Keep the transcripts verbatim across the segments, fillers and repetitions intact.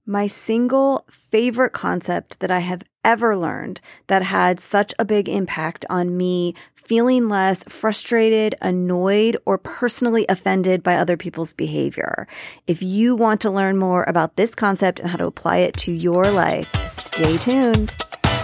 My single favorite concept that I have ever learned that had such a big impact on me feeling less frustrated, annoyed, or personally offended by other people's behavior. If you want to learn more about this concept and how to apply it to your life, stay tuned.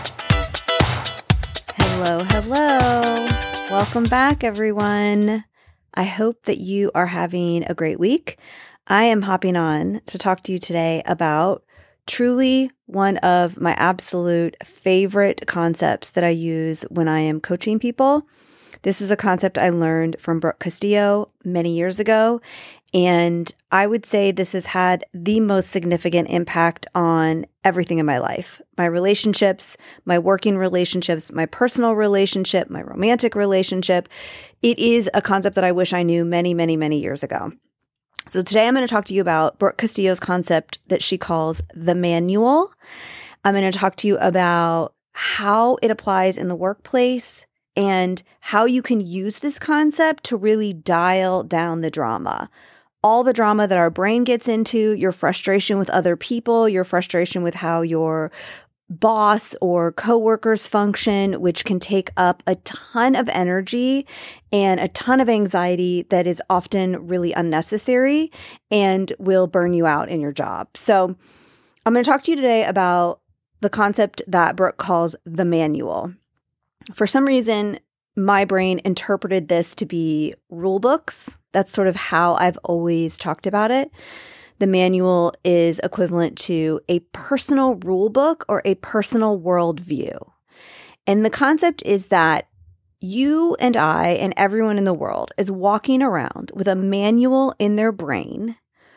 Hello, hello. Welcome back, everyone. I hope that you are having a great week. I am hopping on to talk to you today about truly one of my absolute favorite concepts that I use when I am coaching people. This is a concept I learned from Brooke Castillo many years ago, and I would say this has had the most significant impact on everything in my life. My relationships, my working relationships, my personal relationship, my romantic relationship. It is a concept that I wish I knew many, many, many years ago. So today I'm going to talk to you about Brooke Castillo's concept that she calls the manual. I'm going to talk to you about how it applies in the workplace and how you can use this concept to really dial down the drama. All the drama that our brain gets into, your frustration with other people, your frustration with how your boss or coworkers function, which can take up a ton of energy and a ton of anxiety that is often really unnecessary and will burn you out in your job. So I'm going to talk to you today about the concept that Brooke calls the manual. For some reason, my brain interpreted this to be rule books. That's sort of how I've always talked about it. The manual is equivalent to a personal rule book or a personal worldview. And the concept is that you and I and everyone in the world is walking around with a manual in their brain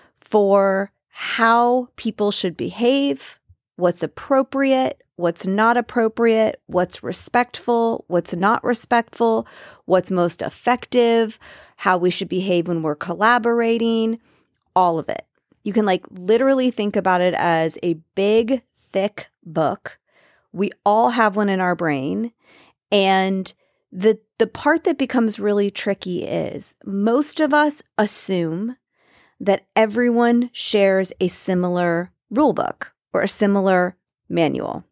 for how people should behave, what's appropriate, what's not appropriate, what's respectful, what's not respectful, what's most effective, how we should behave when we're collaborating, all of it. You can like literally think about it as a big, thick book. We all have one in our brain. And the the part that becomes really tricky is most of us assume that everyone shares a similar rule book or a similar manual.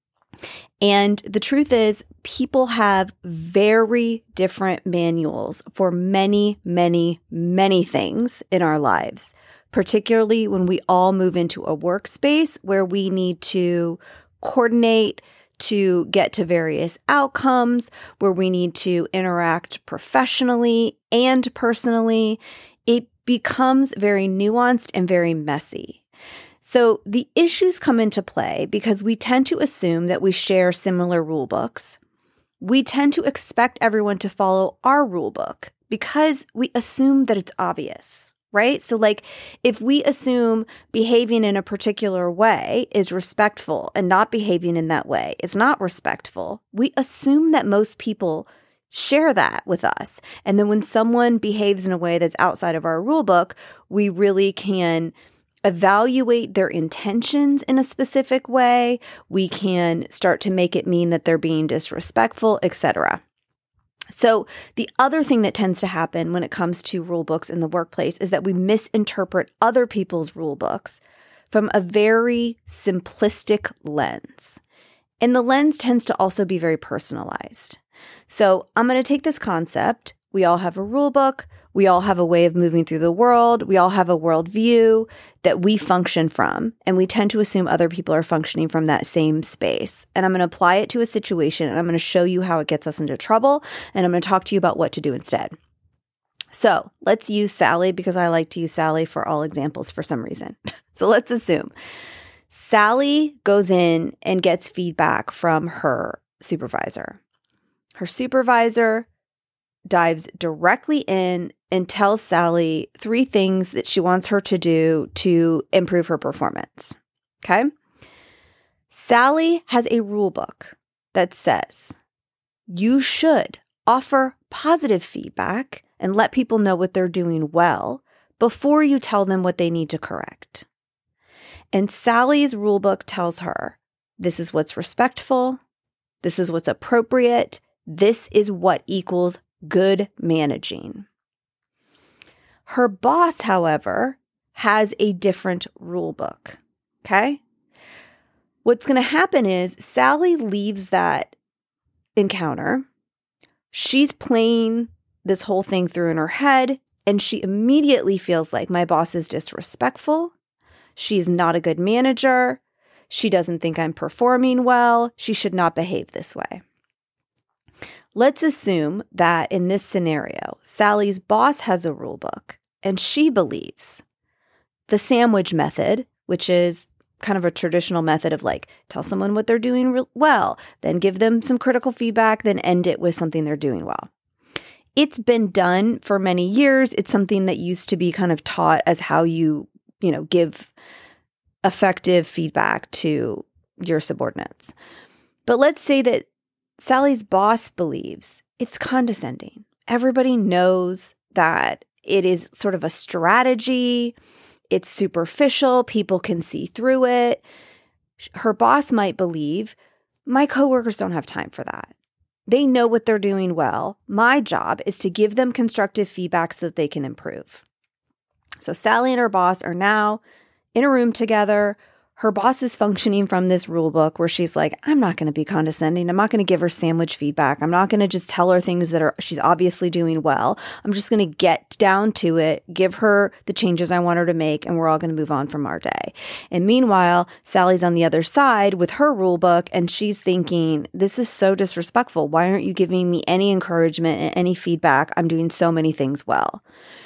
And the truth is, people have very different manuals for many, many, many things in our lives. Particularly when we all move into a workspace where we need to coordinate to get to various outcomes, where we need to interact professionally and personally, it becomes very nuanced and very messy. So the issues come into play because we tend to assume that we share similar rule books. We tend to expect everyone to follow our rule book because we assume that it's obvious. Right? So like if we assume behaving in a particular way is respectful and not behaving in that way is not respectful, we assume that most people share that with us. And then when someone behaves in a way that's outside of our rule book, we really can evaluate their intentions in a specific way. We can start to make it mean that they're being disrespectful, et cetera. So the other thing that tends to happen when it comes to rule books in the workplace is that we misinterpret other people's rule books from a very simplistic lens. And the lens tends to also be very personalized. So I'm going to take this concept. We all have a rule book. We all have a way of moving through the world. We all have a worldview that we function from, and we tend to assume other people are functioning from that same space. And I'm going to apply it to a situation, and I'm going to show you how it gets us into trouble, and I'm going to talk to you about what to do instead. So let's use Sally because I like to use Sally for all examples for some reason. So let's assume Sally goes in and gets feedback from her supervisor. Her supervisor dives directly in and tells Sally three things that she wants her to do to improve her performance. Okay? Sally has a rule book that says you should offer positive feedback and let people know what they're doing well before you tell them what they need to correct. And Sally's rule book tells her this is what's respectful, this is what's appropriate, this is what equals good managing. Her boss, however, has a different rule book. Okay? What's going to happen is Sally leaves that encounter. She's playing this whole thing through in her head, and she immediately feels like my boss is disrespectful. She's not a good manager. She doesn't think I'm performing well. She should not behave this way. Let's assume that in this scenario, Sally's boss has a rule book, and she believes the sandwich method, which is kind of a traditional method of like, tell someone what they're doing re- well, then give them some critical feedback, then end it with something they're doing well. It's been done for many years. It's something that used to be kind of taught as how you, you know, give effective feedback to your subordinates. But let's say that Sally's boss believes it's condescending. Everybody knows that it is sort of a strategy. It's superficial. People can see through it. Her boss might believe, my coworkers don't have time for that. They know what they're doing well. My job is to give them constructive feedback so that they can improve. So Sally and her boss are now in a room together. Her boss is functioning from this rule book where she's like, I'm not going to be condescending. I'm not going to give her sandwich feedback. I'm not going to just tell her things that are she's obviously doing well. I'm just going to get down to it, give her the changes I want her to make, and we're all going to move on from our day. And meanwhile, Sally's on the other side with her rule book, and she's thinking, this is so disrespectful. Why aren't you giving me any encouragement and any feedback? I'm doing so many things well.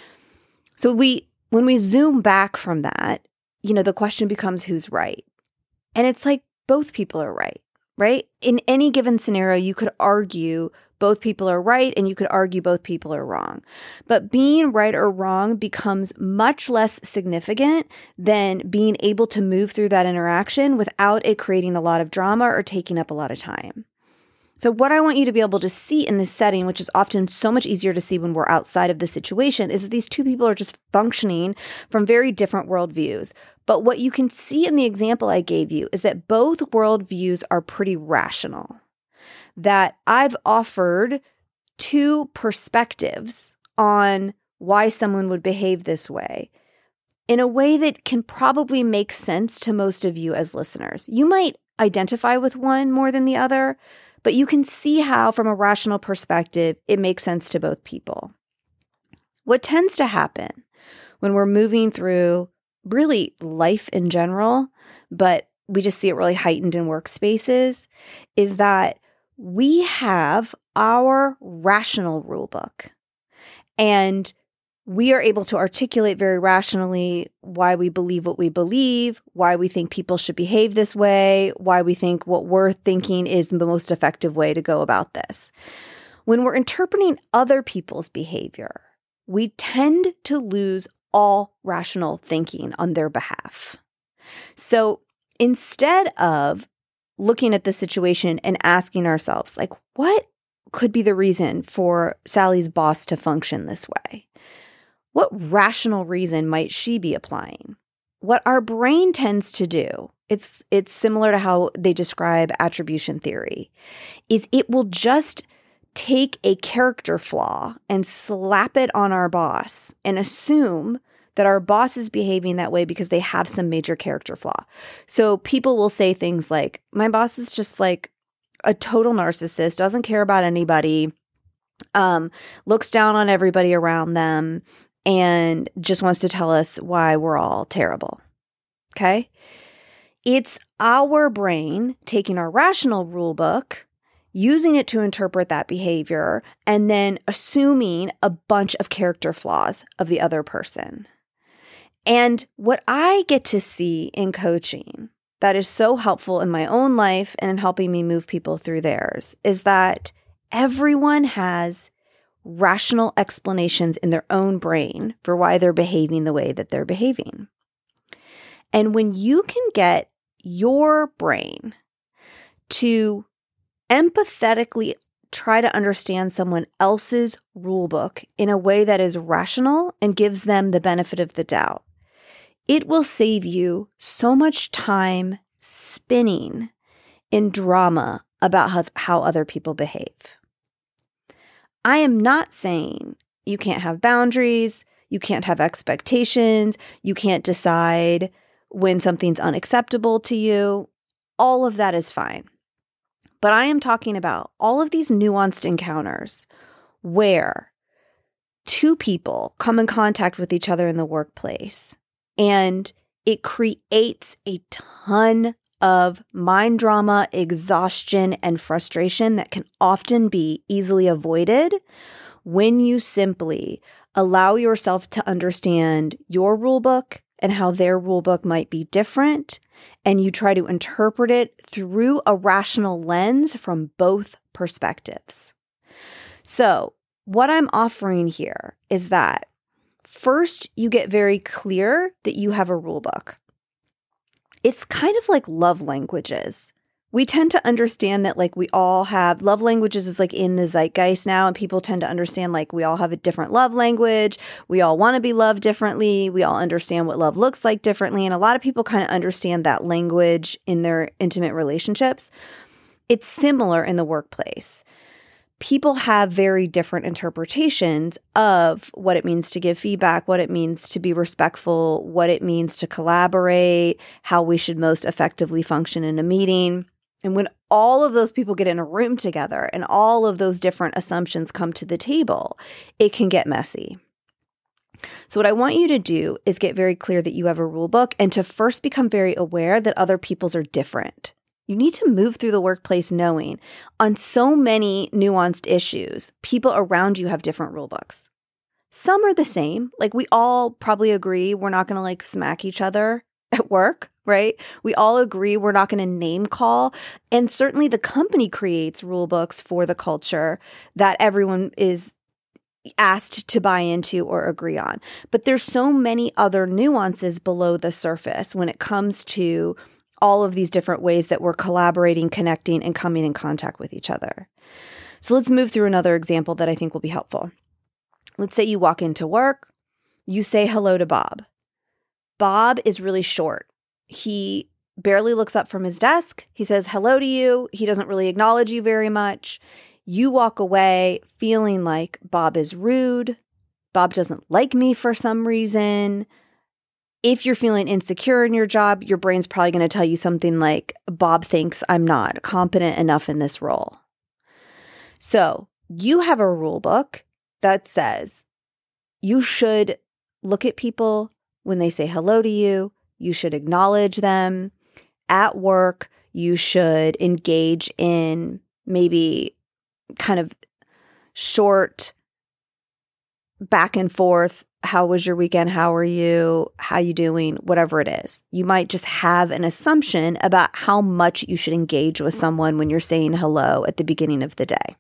So we, when we zoom back from that, you know, the question becomes who's right. And it's like both people are right, right? In any given scenario, you could argue both people are right and you could argue both people are wrong. But being right or wrong becomes much less significant than being able to move through that interaction without it creating a lot of drama or taking up a lot of time. So what I want you to be able to see in this setting, which is often so much easier to see when we're outside of the situation, is that these two people are just functioning from very different worldviews. But what you can see in the example I gave you is that both worldviews are pretty rational. That I've offered two perspectives on why someone would behave this way in a way that can probably make sense to most of you as listeners. You might identify with one more than the other, but you can see how, from a rational perspective, it makes sense to both people. What tends to happen when we're moving through really life in general, but we just see it really heightened in workspaces, is that we have our rational rule book. And we are able to articulate very rationally why we believe what we believe, why we think people should behave this way, why we think what we're thinking is the most effective way to go about this. When we're interpreting other people's behavior, we tend to lose all rational thinking on their behalf. So instead of looking at the situation and asking ourselves, like, what could be the reason for Sally's boss to function this way? What rational reason might she be applying? What our brain tends to do, it's it's similar to how they describe attribution theory, is it will just take a character flaw and slap it on our boss and assume that our boss is behaving that way because they have some major character flaw. So people will say things like, my boss is just like a total narcissist, doesn't care about anybody, um, looks down on everybody around them, and just wants to tell us why we're all terrible. Okay? It's our brain taking our rational rule book, using it to interpret that behavior, and then assuming a bunch of character flaws of the other person. And what I get to see in coaching that is so helpful in my own life and in helping me move people through theirs is that everyone has rational explanations in their own brain for why they're behaving the way that they're behaving. And when you can get your brain to empathetically try to understand someone else's rulebook in a way that is rational and gives them the benefit of the doubt, it will save you so much time spinning in drama about how, how other people behave. I am not saying you can't have boundaries, you can't have expectations, you can't decide when something's unacceptable to you. All of that is fine. But I am talking about all of these nuanced encounters where two people come in contact with each other in the workplace, and it creates a ton of mind drama, exhaustion, and frustration that can often be easily avoided when you simply allow yourself to understand your rulebook and how their rulebook might be different, and you try to interpret it through a rational lens from both perspectives. So, what I'm offering here is that first, you get very clear that you have a rulebook. It's kind of like love languages. We tend to understand that like we all have love languages is like in the zeitgeist now, and people tend to understand like we all have a different love language. We all want to be loved differently. We all understand what love looks like differently. And a lot of people kind of understand that language in their intimate relationships. It's similar in the workplace. People have very different interpretations of what it means to give feedback, what it means to be respectful, what it means to collaborate, how we should most effectively function in a meeting. And when all of those people get in a room together and all of those different assumptions come to the table, it can get messy. So what I want you to do is get very clear that you have a rule book and to first become very aware that other people's are different. You need to move through the workplace knowing on so many nuanced issues, people around you have different rule books. Some are the same. Like we all probably agree we're not going to like smack each other at work, right? We all agree we're not going to name call. And certainly the company creates rule books for the culture that everyone is asked to buy into or agree on. But there's so many other nuances below the surface when it comes to all of these different ways that we're collaborating, connecting, and coming in contact with each other. So let's move through another example that I think will be helpful. Let's say you walk into work, you say hello to Bob. Bob is really short. He barely looks up from his desk. He says hello to you. He doesn't really acknowledge you very much. You walk away feeling like Bob is rude. Bob doesn't like me for some reason. If you're feeling insecure in your job, your brain's probably going to tell you something like, Bob thinks I'm not competent enough in this role. So you have a rule book that says you should look at people when they say hello to you. You should acknowledge them. At work, you should engage in maybe kind of short back and forth. How was your weekend? How are you? How you doing? Whatever it is. You might just have an assumption about how much you should engage with someone when you're saying hello at the beginning of the day.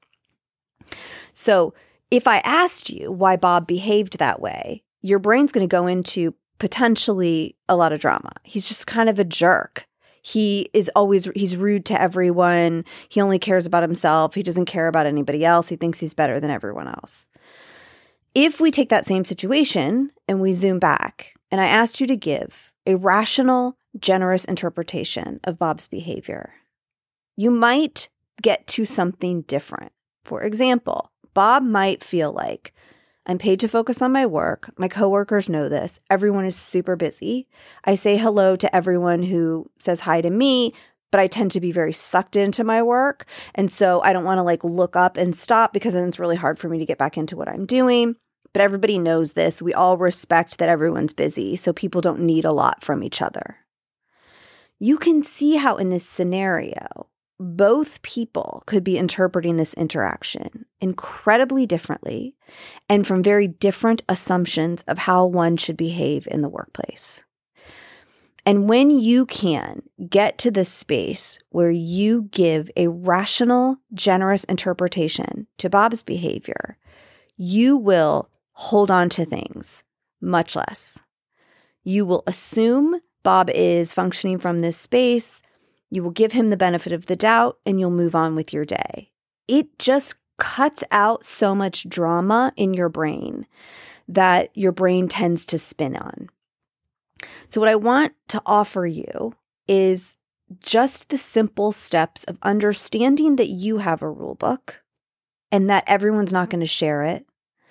So if I asked you why Bob behaved that way, your brain's going to go into potentially a lot of drama. He's just kind of a jerk. He is always, he's rude to everyone. He only cares about himself. He doesn't care about anybody else. He thinks he's better than everyone else. If we take that same situation and we zoom back, and I asked you to give a rational, generous interpretation of Bob's behavior, you might get to something different. For example, Bob might feel like, I'm paid to focus on my work. My coworkers know this. Everyone is super busy. I say hello to everyone who says hi to me, but I tend to be very sucked into my work. And so I don't want to like look up and stop because then it's really hard for me to get back into what I'm doing. But everybody knows this. We all respect that everyone's busy, so people don't need a lot from each other. You can see how in this scenario, both people could be interpreting this interaction incredibly differently and from very different assumptions of how one should behave in the workplace. And when you can get to this space where you give a rational, generous interpretation to Bob's behavior, you will hold on to things much less. You will assume Bob is functioning from this space. You will give him the benefit of the doubt, and you'll move on with your day. It just cuts out so much drama in your brain that your brain tends to spin on. So what I want to offer you is just the simple steps of understanding that you have a rule book and that everyone's not going to share it.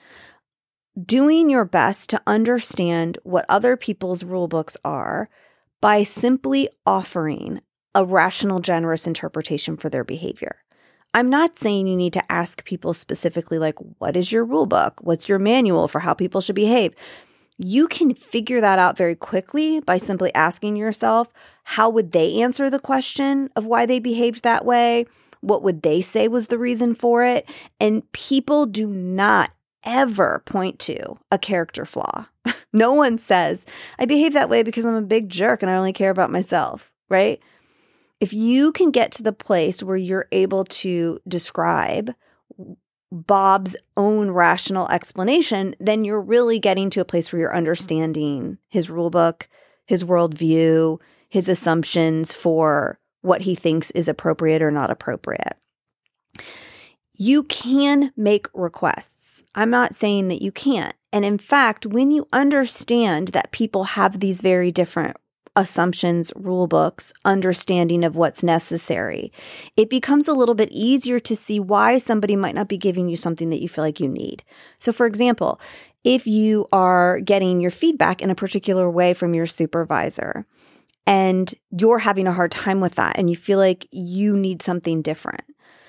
Doing your best to understand what other people's rule books are, by simply offering a rational, generous interpretation for their behavior. I'm not saying you need to ask people specifically, like, what is your rule book? What's your manual for how people should behave? You can figure that out very quickly by simply asking yourself, how would they answer the question of why they behaved that way? What would they say was the reason for it? And people do not ever point to a character flaw. No one says, I behave that way because I'm a big jerk and I only care about myself, right? If you can get to the place where you're able to describe Bob's own rational explanation, then you're really getting to a place where you're understanding his rule book, his worldview, his assumptions for what he thinks is appropriate or not appropriate. You can make requests. I'm not saying that you can't. And in fact, when you understand that people have these very different assumptions, rule books, understanding of what's necessary, it becomes a little bit easier to see why somebody might not be giving you something that you feel like you need. So for example, if you are getting your feedback in a particular way from your supervisor and you're having a hard time with that and you feel like you need something different,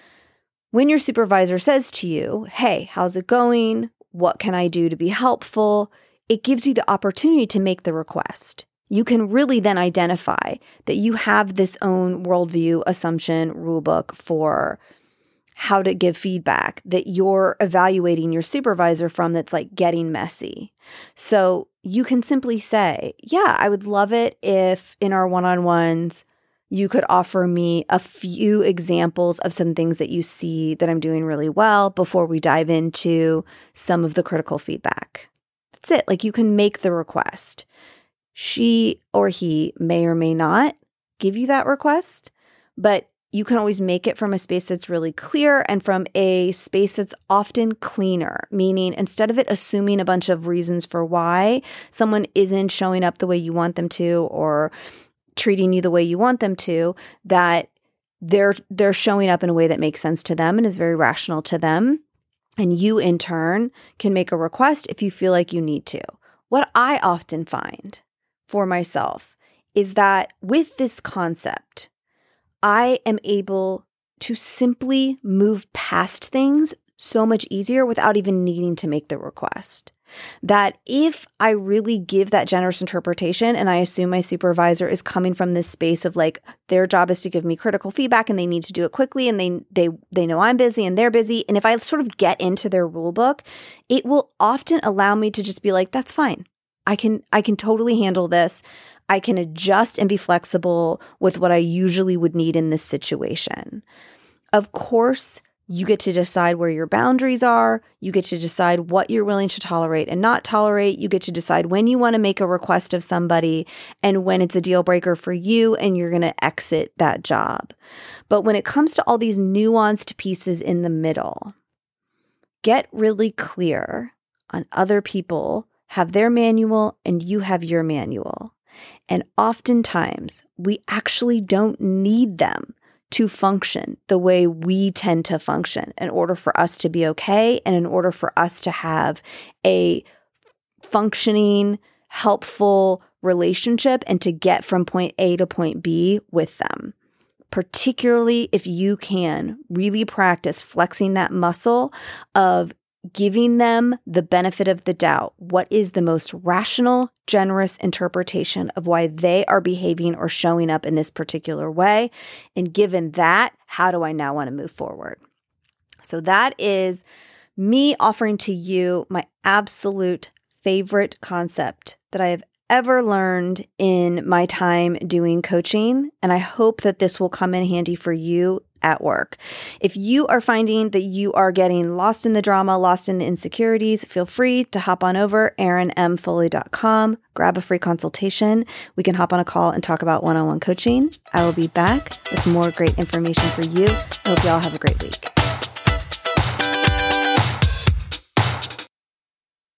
when your supervisor says to you, hey, how's it going? What can I do to be helpful? It gives you the opportunity to make the request. You can really then identify that you have this own worldview, assumption, rulebook for how to give feedback that you're evaluating your supervisor from that's like getting messy. So you can simply say, yeah, I would love it if in our one-on-ones, you could offer me a few examples of some things that you see that I'm doing really well before we dive into some of the critical feedback. That's it. Like you can make the request. She or he may or may not give you that request, but you can always make it from a space that's really clear and from a space that's often cleaner, meaning instead of it assuming a bunch of reasons for why someone isn't showing up the way you want them to or treating you the way you want them to, that they're they're showing up in a way that makes sense to them and is very rational to them. And you, in turn, can make a request if you feel like you need to. What I often find for myself is that with this concept, I am able to simply move past things so much easier without even needing to make the request. That if I really give that generous interpretation and I assume my supervisor is coming from this space of like their job is to give me critical feedback and they need to do it quickly and they they they know I'm busy and they're busy, and if I sort of get into their rule book, it will often allow me to just be like, that's fine. I can I can totally handle this. I can adjust and be flexible with what I usually would need in this situation. Of course, you get to decide where your boundaries are. You get to decide what you're willing to tolerate and not tolerate. You get to decide when you want to make a request of somebody and when it's a deal breaker for you and you're going to exit that job. But when it comes to all these nuanced pieces in the middle, get really clear on other people have their manual and you have your manual. And oftentimes, we actually don't need them to function the way we tend to function in order for us to be okay and in order for us to have a functioning, helpful relationship and to get from point A to point B with them. Particularly if you can really practice flexing that muscle of giving them the benefit of the doubt. What is the most rational, generous interpretation of why they are behaving or showing up in this particular way? And given that, how do I now want to move forward? So that is me offering to you my absolute favorite concept that I have ever learned in my time doing coaching. And I hope that this will come in handy for you at work. If you are finding that you are getting lost in the drama, lost in the insecurities, feel free to hop on over, erin m foley dot com, grab a free consultation. We can hop on a call and talk about one-on-one coaching. I will be back with more great information for you. I hope you all have a great week.